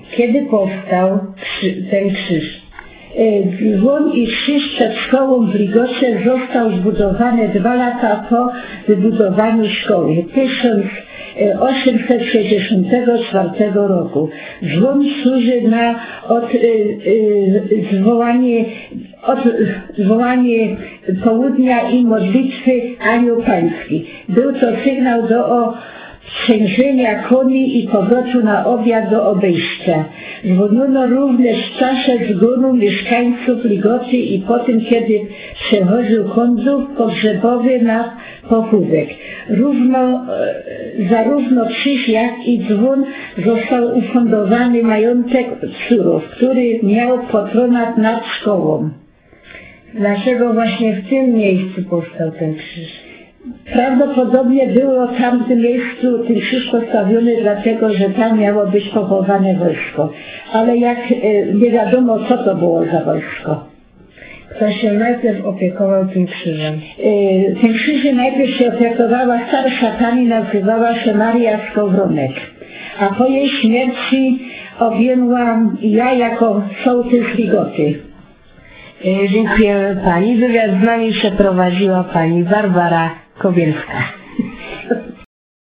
kiedy powstał ten krzyż. Dzwon i krzyż przed szkołą w Ligocie został zbudowany 2 lata po wybudowaniu szkoły, 1864 roku. Dzwon służy na zwołanie południa i modlitwy Anioł Pański. Był to sygnał do sprzężenia koni i powrotu na obiad do obejścia. Dzwoniono również w czasie zgonu mieszkańców Ligoty i po tym, kiedy przechodził konduk pogrzebowy na pochówek. Zarówno krzyż, jak i dzwon został ufundowany majątek Córów, który miał patronat nad szkołą. Dlaczego właśnie w tym miejscu powstał ten krzyż? Prawdopodobnie było w tamtym miejscu ten krzyż postawiony dlatego, że tam miało być pochowane wojsko. Ale nie wiadomo, co to było za wojsko. Kto się najpierw opiekował tym krzyżem? Tym krzyżem najpierw się opiekowała starsza pani, nazywała się Maria Skowronek. A po jej śmierci objęłam ja jako sołtys Ligoty. Dziękuję pani. Wywiad z nami przeprowadziła pani Barbara Kobielska.